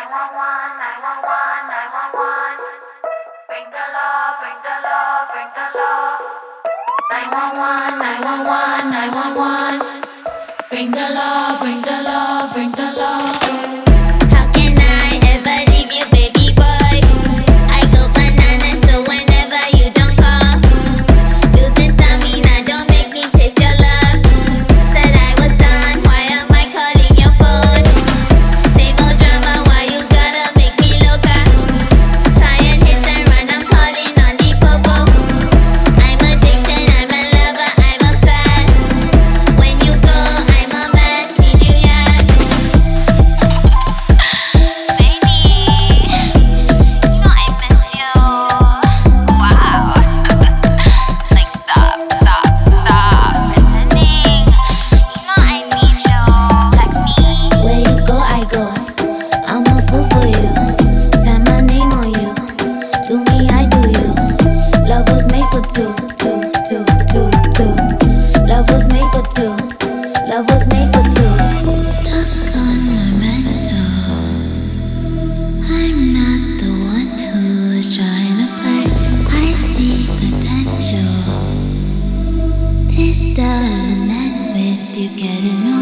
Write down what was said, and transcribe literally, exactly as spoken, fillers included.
nine one one, nine one one, nine one one. Bring the law, bring the law, bring the law. nine one one, nine one one, nine one one. Bring the law, bring the law, bring the law. How can I ever leave you, baby boy? I go bananas, so whenever you don't call, losing stamina, don't make me chase your love. Said I was done, why am I calling your phone? Same old drama, why you gotta make me loca? Try and hit and run, I'm calling on the popo. I'm addicted, I'm a lover, I'm obsessed. When you go, I'm a mess, need you, yes. Baby, you know I miss you. Wow. Like stop, stop, stop pretending. You know I need you. Text me. Where you go, I go. I'm a fool for you. Sign my name on you. To me, I do you. Love was made for two, two, two, two, two. Love was made for two. Love was made for two. Stuck on my mental. I'm not the one who is trying to play. I see potential. This doesn't end with you getting